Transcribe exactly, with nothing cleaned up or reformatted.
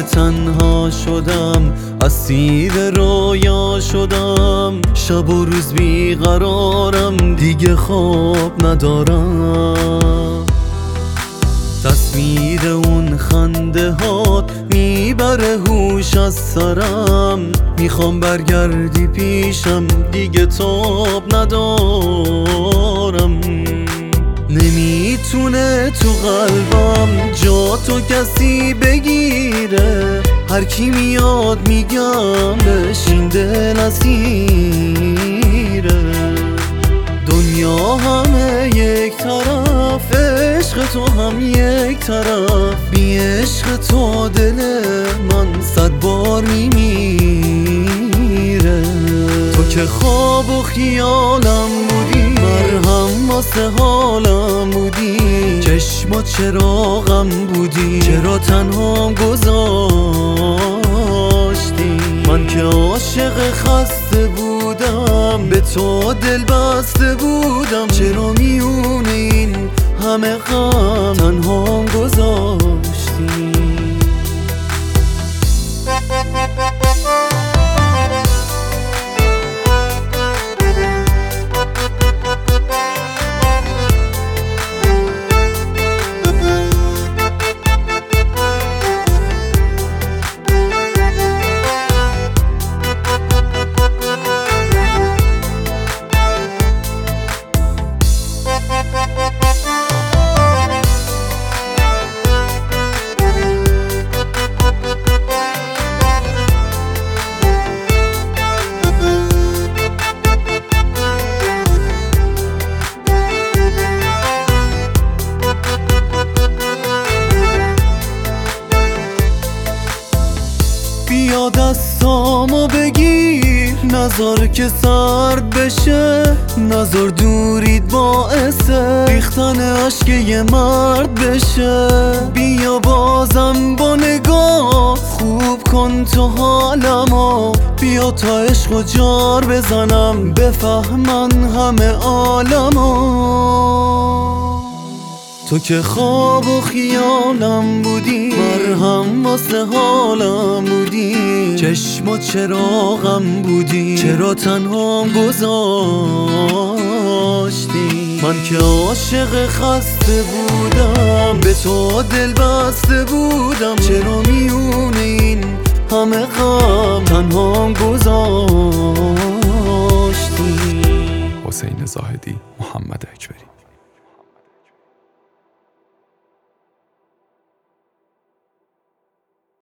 تنها شدم، اسیر رویا شدم. شب و روز بیقرارم، دیگه خواب ندارم. تصویر اون خنده هات میبره هوش از سرم. میخوام برگردی پیشم، دیگه تاب ندارم. نمیتونه تو قلبم جا تو کسی بگیره. هر کی میاد میگم بشین دل اسیره. دنیا همه یک طرف، عشق تو هم یک طرف. بی عشق تو دل من صد بار میمیره. تو که خواب و خیالم بودی، مرهم واسه حالم بودی. چشم و چراغم بودی، چرا تنهام گذاشتی؟ من که عاشق خسته بودم، به تو دل بسته بودم. چرا میونه این همه غم تنهام گذاشتی؟ بیا دستامو بگیر، نذار که سرد بشه. نذار دورید باعث ریختن اشک یه مرد بشه. بیا بازم با نگاه خوب کن تو حالمو. بیا تا عشق و جار بزنم، بفهمن همه عالمو. تو که خواب و خیالم بودی، مرهم واسه حالم بودی. چشم و چراغم بودی، چرا تنهام گذاشتی؟ من که عاشق خسته بودم، به تو دل بسته بودم. چرا میونه این همه غم تنهام گذاشتی؟ حسین زاهدی، محمد اکبری.